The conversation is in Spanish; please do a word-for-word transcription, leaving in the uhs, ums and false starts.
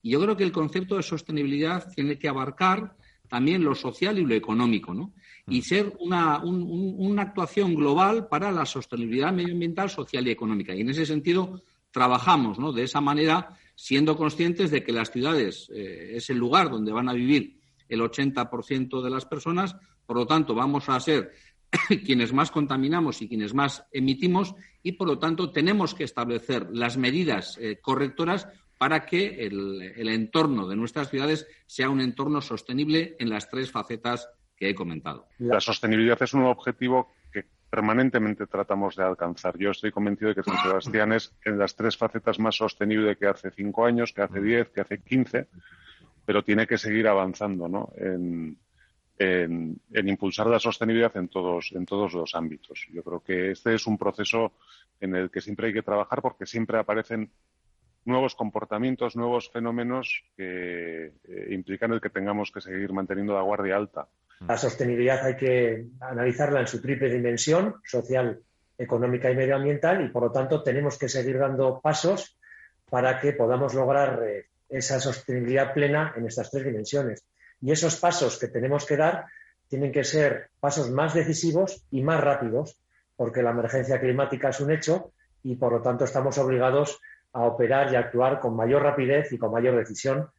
Y yo creo que el concepto de sostenibilidad tiene que abarcar también lo social y lo económico, ¿no? Y ser una, un, un, una actuación global para la sostenibilidad medioambiental, social y económica. Y en ese sentido trabajamos, ¿no? De esa manera, siendo conscientes de que las ciudades eh, es el lugar donde van a vivir el ochenta por ciento de las personas, por lo tanto vamos a ser quienes más contaminamos y quienes más emitimos y, por lo tanto, tenemos que establecer las medidas eh, correctoras para que el, el entorno de nuestras ciudades sea un entorno sostenible en las tres facetas que he comentado. La sostenibilidad es un objetivo que permanentemente tratamos de alcanzar. Yo estoy convencido de que San Sebastián es en las tres facetas más sostenible que hace cinco años, que hace diez, que hace quince, pero tiene que seguir avanzando, ¿no? En, en, en impulsar la sostenibilidad en todos, en todos los ámbitos. Yo creo que este es un proceso en el que siempre hay que trabajar porque siempre aparecen nuevos comportamientos, nuevos fenómenos que eh, implican el que tengamos que seguir manteniendo la guardia alta. La sostenibilidad hay que analizarla en su triple dimensión, social, económica y medioambiental, y por lo tanto tenemos que seguir dando pasos para que podamos lograr eh, esa sostenibilidad plena en estas tres dimensiones. Y esos pasos que tenemos que dar tienen que ser pasos más decisivos y más rápidos, porque la emergencia climática es un hecho y por lo tanto estamos obligados a operar y a actuar con mayor rapidez y con mayor decisión